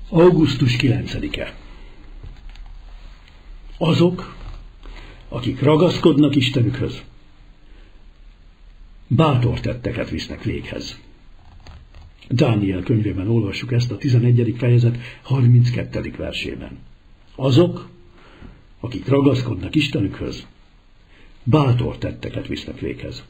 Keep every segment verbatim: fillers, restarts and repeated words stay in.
augusztus kilencedike. Azok, akik ragaszkodnak Istenükhöz, bátor tetteket visznek véghez. Dániel könyvében olvassuk ezt a tizenegyedik fejezet harminckettedik versében. Azok, akik ragaszkodnak Istenükhöz, bátor tetteket visznek véghez.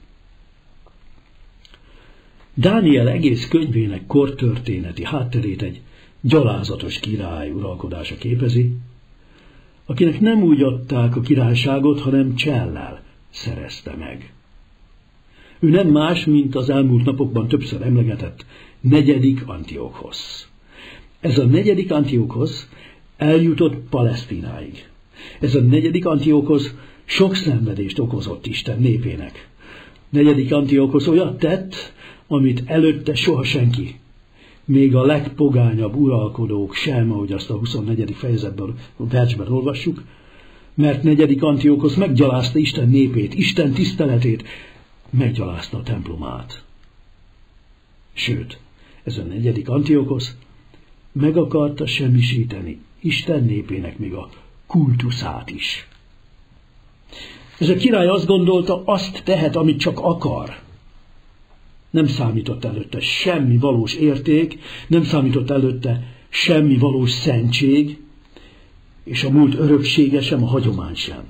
Dániel egész könyvének kortörténeti hátterét egy gyalázatos király uralkodása képezi, akinek nem úgy adták a királyságot, hanem csellel szerezte meg. Ő nem más, mint az elmúlt napokban többször emlegetett negyedik Antiochosz. Ez a negyedik Antiochosz eljutott Palesztináig. Ez a negyedik Antiochosz sok szenvedést okozott Isten népének. Negyedik Antiochosz olyat tett, amit előtte soha senki, még a legpogányabb uralkodók sem, ahogy azt a huszonnegyedik fejezetben, a versben olvassuk, mert negyedik Antiochosz meggyalázta Isten népét, Isten tiszteletét, meggyalázta a templomát. Sőt, ez a negyedik Antiochosz meg akarta semmisíteni Isten népének még a kultuszát is. Ez a király azt gondolta, azt tehet, amit csak akar. Nem számított előtte semmi valós érték, nem számított előtte semmi valós szentség, és a múlt öröksége sem, a hagyomány sem.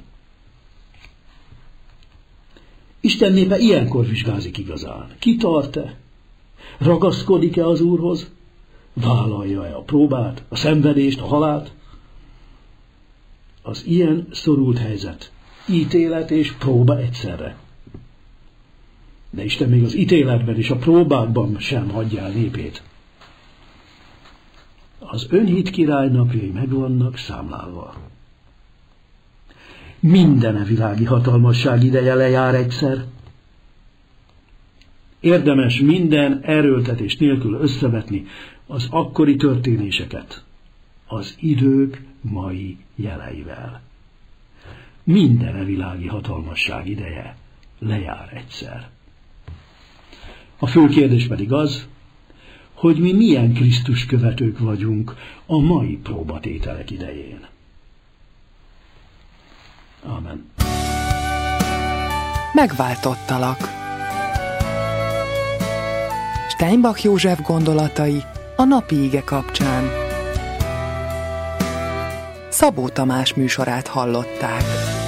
Isten népe ilyenkor vizsgázik igazán. Kitart-e? Ragaszkodik-e az Úrhoz? Vállalja-e a próbát, a szenvedést, a halált? Az ilyen szorult helyzet ítélet és próba egyszerre. De Isten még az ítéletben és a próbákban sem hagyja el népét. Az önhit király napjai megvannak számlálva. Minden világi hatalmasság ideje lejár egyszer. Érdemes minden erőltetés nélkül összevetni az akkori történéseket az idők mai jeleivel. Minden világi hatalmasság ideje lejár egyszer. A fő kérdés pedig az, hogy mi milyen Krisztus követők vagyunk a mai próbatételek idején. Ámen. Megváltottalak. Steinbach József gondolatai a napi ige kapcsán. Szabó Tamás műsorát hallották.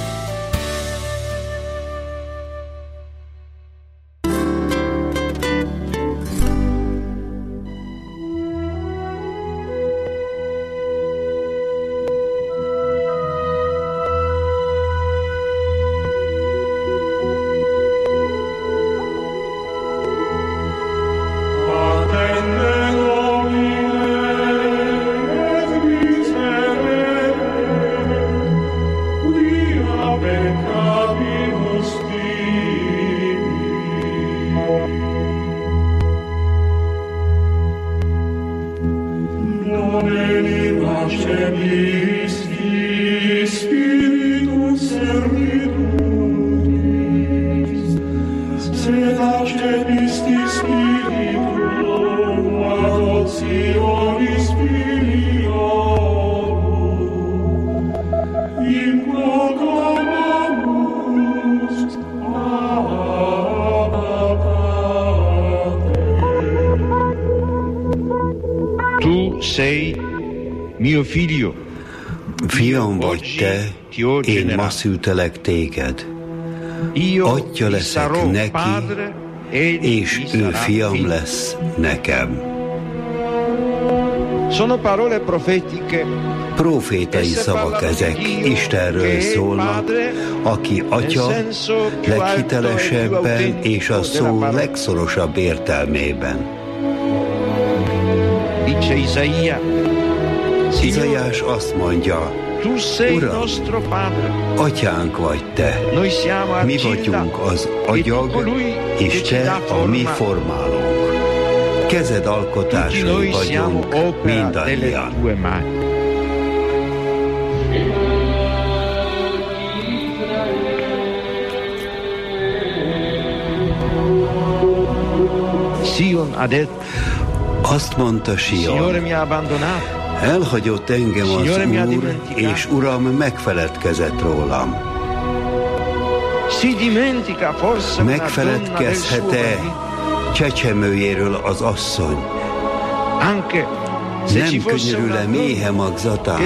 Fiam vagy te, én ma szültelek téged. Atya leszek neki, és ő fiam lesz nekem. Profétai szavak ezek, Istenről szólnak, aki Atya leghitelesebben és a szó legszorosabb értelmében. Izaiás azt mondja, Uram, Atyánk vagy te, mi vagyunk az agyag, és te a mi formálónk. Kezed alkotásai vagyunk mindannyian. Azt mondta Sion, Elhagyott engem az Úr, és Uram megfeledkezett rólam. Megfeledkezhet-e csecsemőjéről az asszony? Nem könyörül-e méhe magzatán?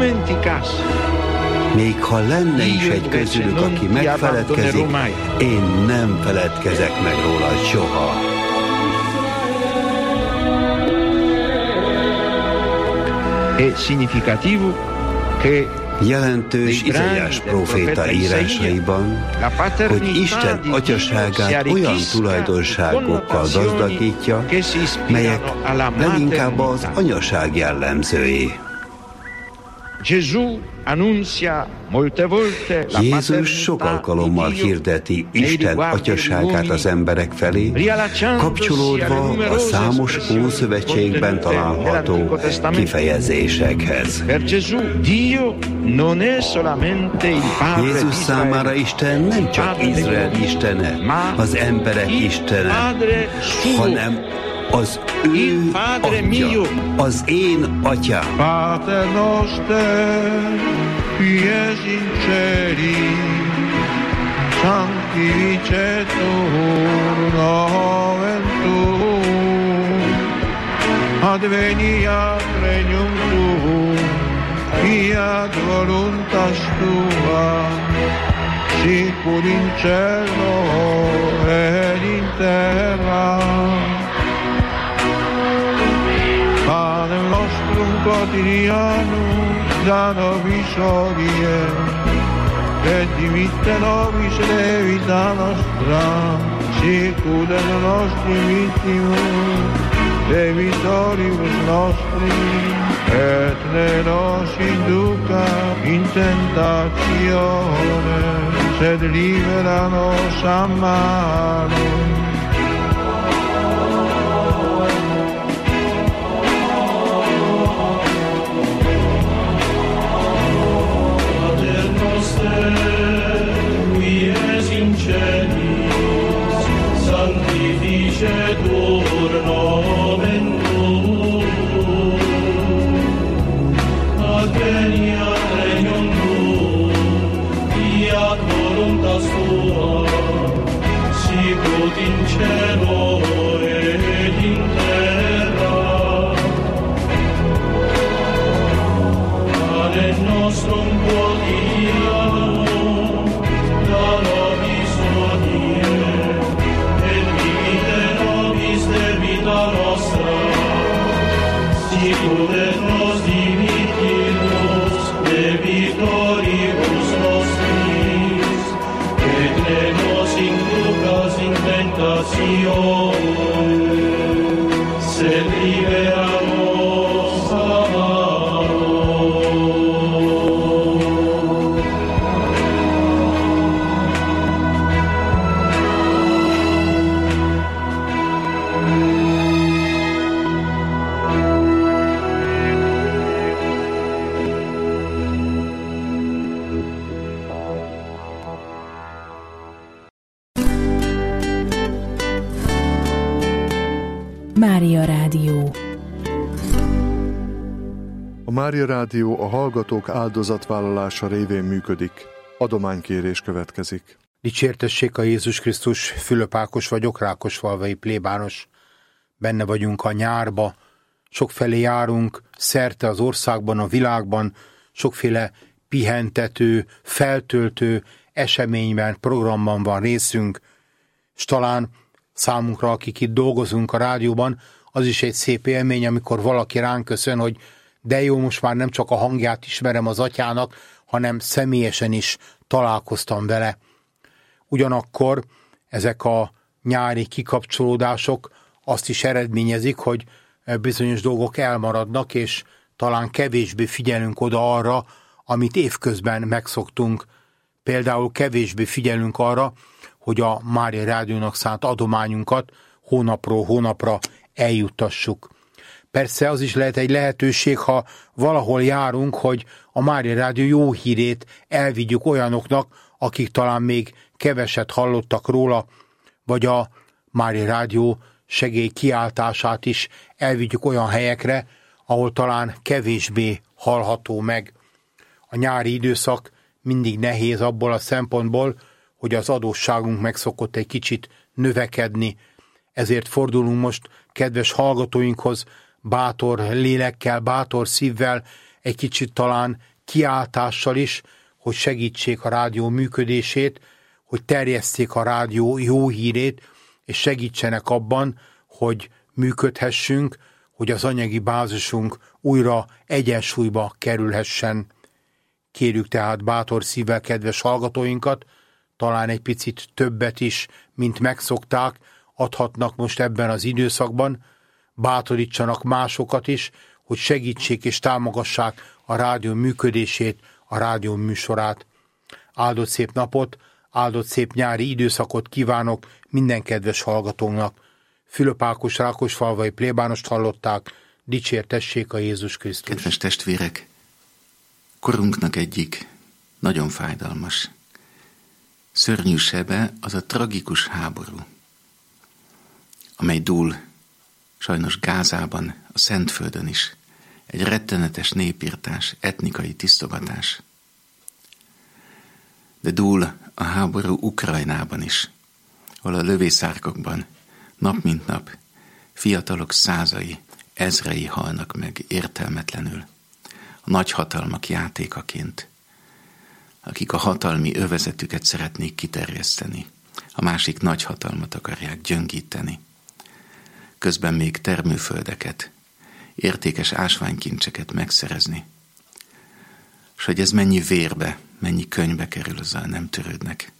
Még ha lenne is egy közülük, aki megfeledkezik, én nem feledkezek meg róla soha. Jelentős Izaiás próféta írásaiban, hogy Isten atyaságát olyan tulajdonságokkal gazdagítja, melyek leginkább az anyaság jellemzői. Jézus sok alkalommal hirdeti Isten atyaságát az emberek felé, kapcsolódva a számos Ószövetségben található kifejezésekhez. Jézus számára Isten nem csak Izrael istene, az emberek istene, hanem az ő atya, az én atyám. Pater noster, qui es in celi, sanctificetur nomen tuum, adveniat regnum tuum, fiat voluntas tua, sicur in cielo et in terra. Panem nostrum quotidianum da nobis hodie, et dimitte nobis debita nostra, sicut et nostri vittimus debitoribus nostri, et ne nos induca in tentatione, sed libera nos a malo. Sanctificetur nomen tuum, adveniat regnum tuum, fiat voluntas tua, sicut in cielo et in terra. Panem nostrum quotidianum da nobis hodie, nostra, sicut et nos dimittimus debitoribus nostris, et ne nos inducas in tentatione, sed libera nos a malo. Mária Rádió. A Mária Rádió a hallgatók áldozatvállalása révén működik. Adománykérés következik. Dicsértessék a Jézus Krisztus, Fülöp Ákos vagyok, Rákosfalvai plébános. Benne vagyunk a nyárba, sokfelé járunk, szerte az országban, a világban, sokféle pihentető, feltöltő eseményben, programban van részünk, és talán számunkra, akik itt dolgozunk a rádióban, az is egy szép élmény, amikor valaki ránk köszön, hogy de jó, most már nem csak a hangját ismerem az atyának, hanem személyesen is találkoztam vele. Ugyanakkor ezek a nyári kikapcsolódások azt is eredményezik, hogy bizonyos dolgok elmaradnak, és talán kevésbé figyelünk oda arra, amit évközben megszoktunk. Például kevésbé figyelünk arra, hogy a Mária Rádiónak szánt adományunkat hónapról hónapra eljuttassuk. Persze az is lehet egy lehetőség, ha valahol járunk, hogy a Mária Rádió jó hírét elvigyük olyanoknak, akik talán még keveset hallottak róla, vagy a Mária Rádió segély kiáltását is elvigyük olyan helyekre, ahol talán kevésbé hallható meg. A nyári időszak mindig nehéz abból a szempontból, hogy az adósságunk meg szokott egy kicsit növekedni. Ezért fordulunk most kedves hallgatóinkhoz bátor lélekkel, bátor szívvel, egy kicsit talán kiáltással is, hogy segítsék a rádió működését, hogy terjesszék a rádió jó hírét, és segítsenek abban, hogy működhessünk, hogy az anyagi bázisunk újra egyensúlyba kerülhessen. Kérjük tehát bátor szívvel kedves hallgatóinkat, talán egy picit többet is, mint megszokták, adhatnak most ebben az időszakban, bátorítsanak másokat is, hogy segítsék és támogassák a rádió működését, a rádió műsorát. Áldott szép napot, áldott szép nyári időszakot kívánok minden kedves hallgatónak. Fülöp Ákos rákosfalvai plébánost hallották, dicsértessék a Jézus Krisztus. Kedves testvérek, korunknak egyik nagyon fájdalmas, szörnyű sebe az a tragikus háború, amely dúl sajnos Gázában, a Szentföldön is. Egy rettenetes népirtás, etnikai tisztogatás. De dúl a háború Ukrajnában is, ahol a lövészárkokban nap mint nap fiatalok százai, ezrei halnak meg értelmetlenül, a nagyhatalmak játékaként, akik a hatalmi övezetüket szeretnék kiterjeszteni, a másik nagyhatalmat akarják gyöngíteni. Közben még termőföldeket, értékes ásványkincseket megszerezni. És hogy ez mennyi vérbe, mennyi könyvbe kerül, azzal nem törődnek.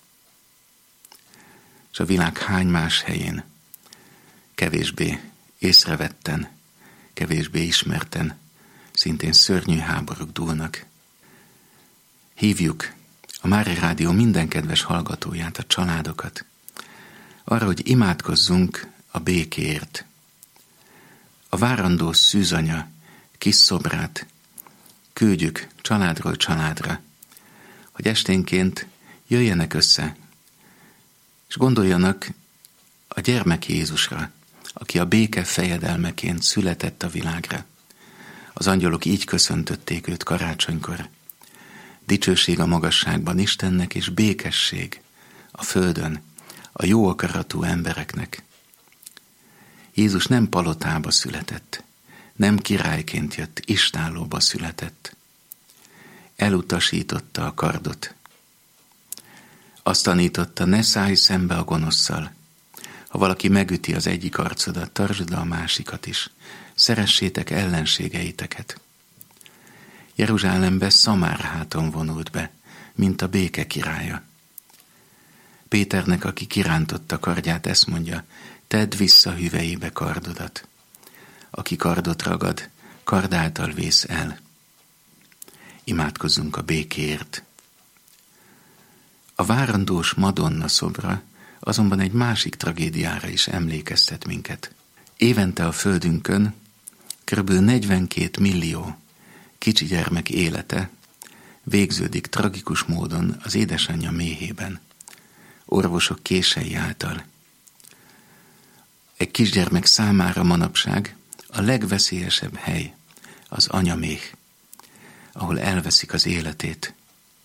És a világ hány más helyén kevésbé észrevetten, kevésbé ismerten, szintén szörnyű háborúk dúlnak. Hívjuk a Mária Rádió minden kedves hallgatóját, a családokat, arra, hogy imádkozzunk a békéért. A várandó szűzanya kis szobrát küldjük családról családra, hogy esténként jöjjenek össze, és gondoljanak a gyermek Jézusra, aki a béke fejedelmeként született a világra. Az angyalok így köszöntötték őt karácsonykor. Dicsőség a magasságban Istennek, és békesség a földön a jó akaratú embereknek. Jézus nem palotába született, nem királyként jött, istállóba született. Elutasította a kardot. Azt tanította, ne szállj szembe a gonoszszal. Ha valaki megüti az egyik arcodat, tartsd le a másikat is. Szeressétek ellenségeiteket. Jeruzsálembe Szamárháton vonult be, mint a béke királya. Péternek, aki kirántotta kardját, ezt mondja, tedd vissza hüvelyébe kardodat. Aki kardot ragad, kard által vész el. Imádkozzunk a békéért. A várandós Madonna szobra azonban egy másik tragédiára is emlékeztet minket. Évente a földünkön körülbelül negyvenkét millió kicsi gyermek élete végződik tragikus módon az édesanyja méhében, orvosok kései által. Egy kisgyermek számára manapság a legveszélyesebb hely az anyaméh, ahol elveszik az életét.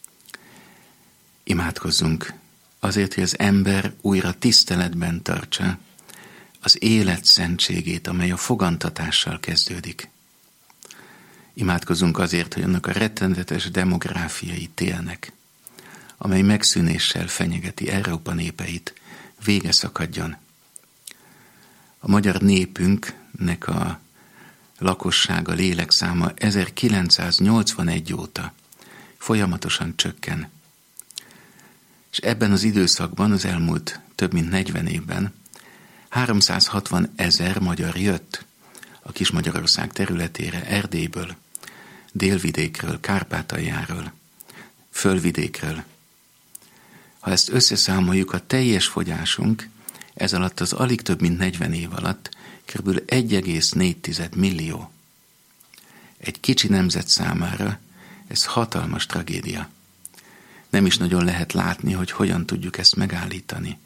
Imádkozzunk azért, hogy az ember újra tiszteletben tartsa az élet szentségét, amely a fogantatással kezdődik. Imádkozzunk azért, hogy annak a rettenetes demográfiai télnek, amely megszűnéssel fenyegeti Európa népeit, vége szakadjon. A magyar népünknek a lakossága, lélekszáma ezerkilencszáznyolcvanegy óta folyamatosan csökken. És ebben az időszakban, az elmúlt több mint negyven évben háromszázhatvan ezer magyar jött a Kis-Magyarország területére Erdélyből, Délvidékről, Kárpátaljáról, Fölvidékről. Ha ezt összeszámoljuk, a teljes fogyásunk ez alatt az alig több mint negyven év alatt kb. egy egész négy millió. Egy kicsi nemzet számára ez hatalmas tragédia. Nem is nagyon lehet látni, hogy hogyan tudjuk ezt megállítani.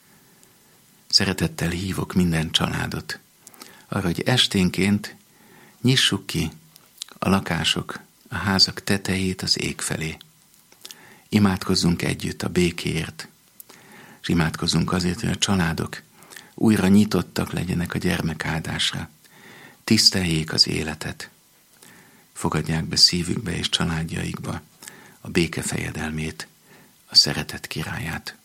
Szeretettel hívok minden családot arra, hogy esténként Nyissuk ki a lakások, a házak tetejét az ég felé. Imádkozzunk együtt a békéért, és imádkozzunk azért, hogy a családok újra nyitottak legyenek a gyermekáldásra, tiszteljék az életet, fogadják be szívükbe és családjaikba a béke fejedelmét, a szeretet királyát.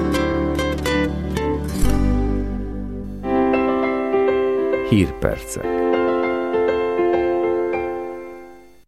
Hírpercek.